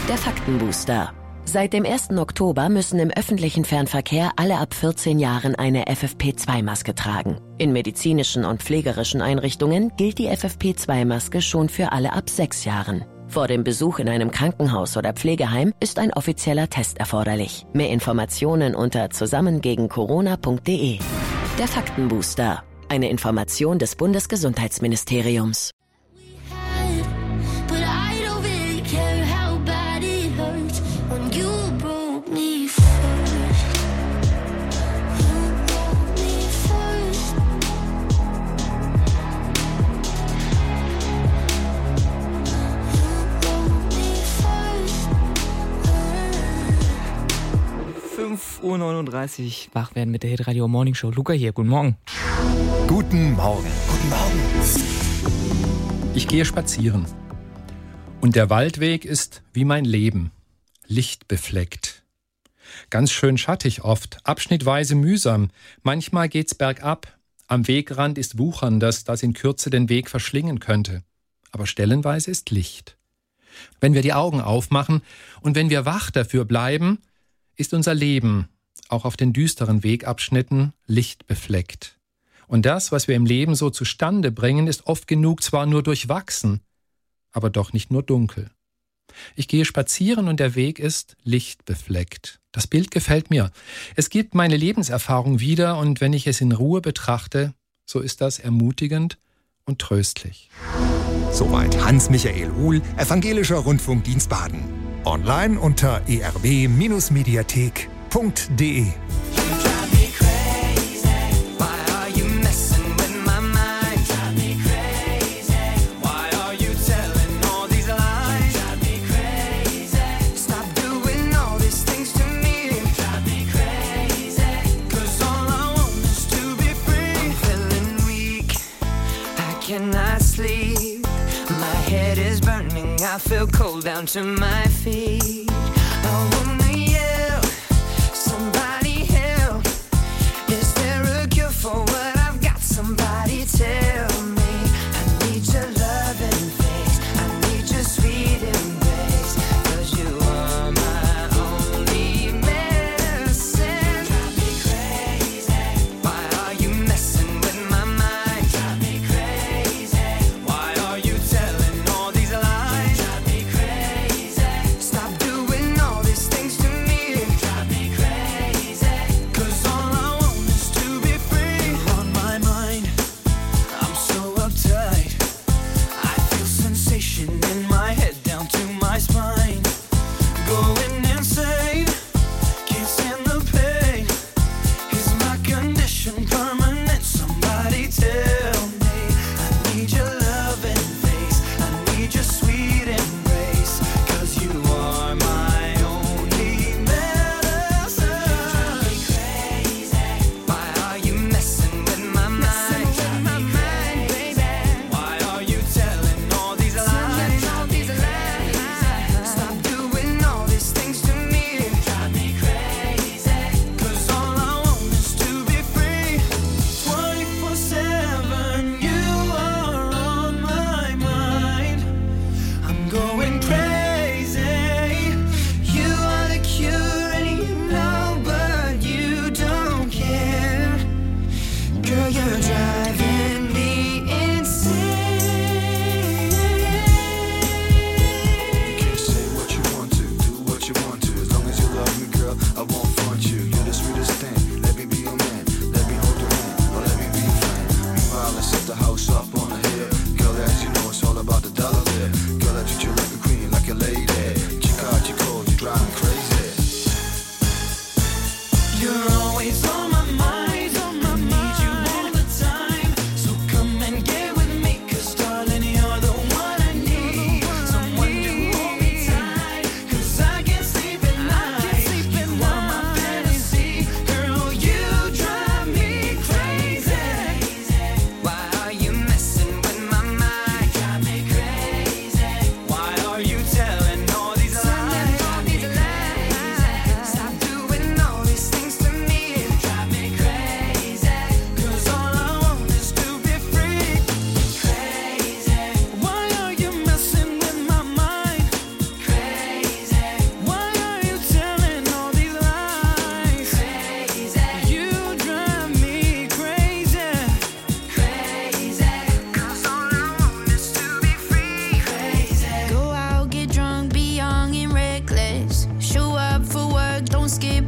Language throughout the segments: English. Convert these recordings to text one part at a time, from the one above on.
Der Faktenbooster. Seit dem 1. Oktober müssen im öffentlichen Fernverkehr alle ab 14 Jahren eine FFP2-Maske tragen. In medizinischen und pflegerischen Einrichtungen gilt die FFP2-Maske schon für alle ab 6 Jahren. Vor dem Besuch in einem Krankenhaus oder Pflegeheim ist ein offizieller Test erforderlich. Mehr Informationen unter zusammengegen-corona.de. Der Faktenbooster. Eine Information des Bundesgesundheitsministeriums. 5:39 Uhr wach werden mit der Hitradio Morning Show. Luca hier, guten Morgen. Guten Morgen. Guten Morgen. Ich gehe spazieren. Und der Waldweg ist wie mein Leben, lichtbefleckt. Ganz schön schattig oft, abschnittweise mühsam. Manchmal geht's bergab. Am Wegrand ist Wucherndes, das in Kürze den Weg verschlingen könnte. Aber stellenweise ist Licht. Wenn wir die Augen aufmachen und wenn wir wach dafür bleiben, ist unser Leben, auch auf den düsteren Wegabschnitten, lichtbefleckt. Und das, was wir im Leben so zustande bringen, ist oft genug zwar nur durchwachsen, aber doch nicht nur dunkel. Ich gehe spazieren und der Weg ist lichtbefleckt. Das Bild gefällt mir. Es gibt meine Lebenserfahrung wieder und wenn ich es in Ruhe betrachte, so ist das ermutigend und tröstlich. Soweit Hans-Michael Uhl, Evangelischer Rundfunkdienst Baden. Online unter erb-mediathek.de. I feel cold down to my feet. I wanna yell, somebody help. Is there a cure for what I've got? Somebody tell me. I need your loving face, I need your sweet embrace. 'Cause you are my only medicine. Drive me crazy. Why are you messing with my mind? Drive me crazy. Why are you telling all these lies? Stop doing all these things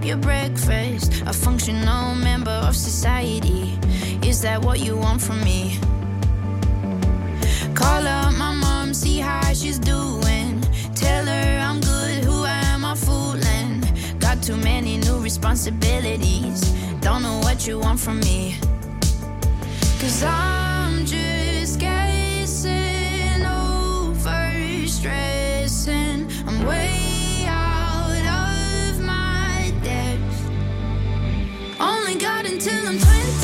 your breakfast, a functional member of society. Is that what you want from me? Call up my mom, see how she's doing. Tell her I'm good, who am I fooling? Got too many new responsibilities. Don't know what you want from me. 'Cause I'm just guessing, overstressing. I'm way out of my depth. Only got until I'm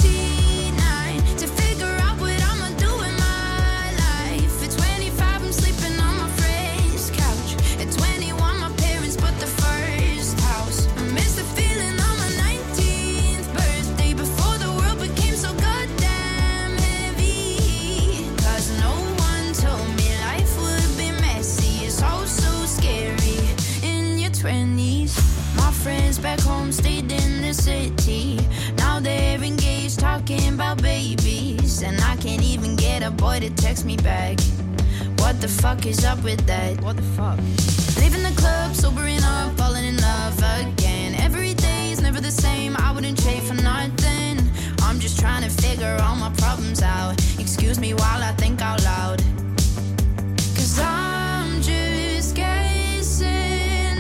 29 to figure out what I'ma do in my life. At 25 I'm sleeping on my friend's couch. At 21 my parents bought the first house. I miss the feeling on my 19th birthday, before the world became so goddamn heavy. 'Cause no one told me life would be messy. It's all so scary in your 20s. My friends back home stayed in the city. Now they're engaged, talking about babies. And I can't even get a boy to text me back. What the fuck is up with that? What the fuck? Leaving the club, sobering up, falling in love again. Every day is never the same, I wouldn't trade for nothing. I'm just trying to figure all my problems out. Excuse me while I think out loud. 'Cause I'm just guessing,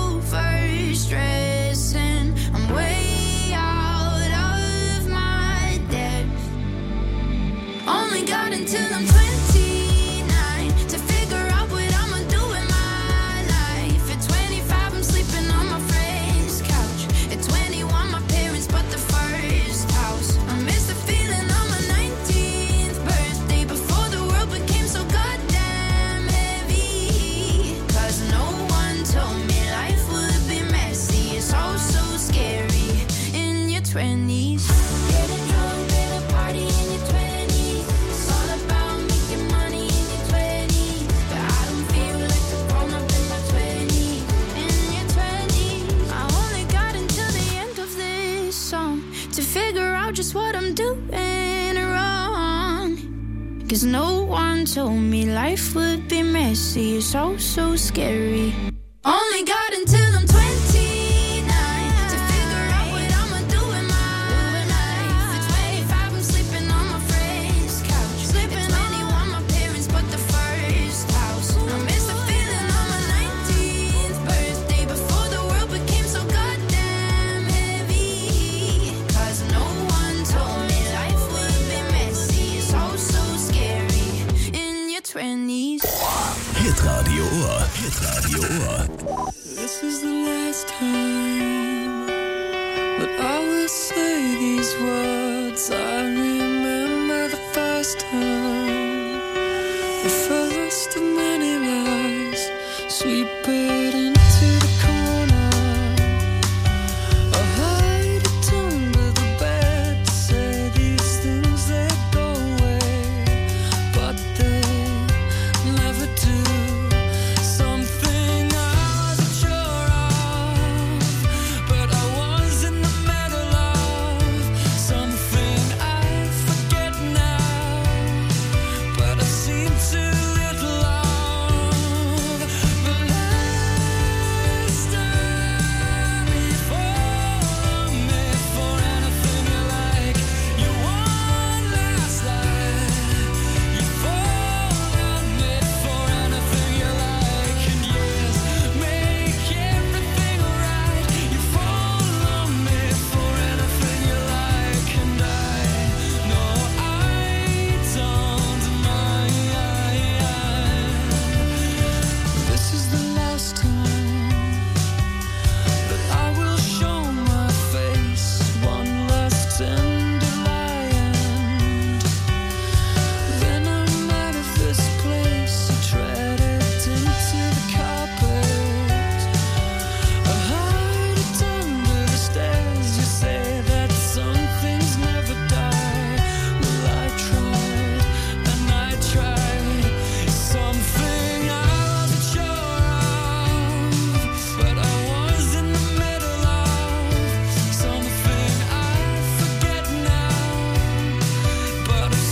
overstressing. I'm way out of my depth. Only got until I'm 29 to figure out what I'ma do in my life. At 25 I'm sleeping on my friend's couch. At 21 my parents bought the first house. I miss the feeling on my 19th birthday, before the world became so goddamn heavy. 'Cause no one told me life would be messy. It's all so scary in your 20s. Getting drunk at a party in your 20s. It's all about making money in your 20s. But I don't feel like a grown up in my 20s. In your 20s. I only got until the end of this song to figure out just what I'm doing wrong. 'Cause no one told me life would be messy. It's all so scary. Only got until I'm 29 to figure out what I'ma do in my life. At 25 I'm sleeping on my friend's couch. At 21 my parents bought the first house. I miss the feeling on my 19th birthday, before the world became so goddamn heavy. 'Cause no one told me life would be messy. It's all so scary in your 20s. Hitradio Ohr. Hitradio Ohr. This is the last time that I will say these words. I remember the first time, the first of many lies, sweep it into the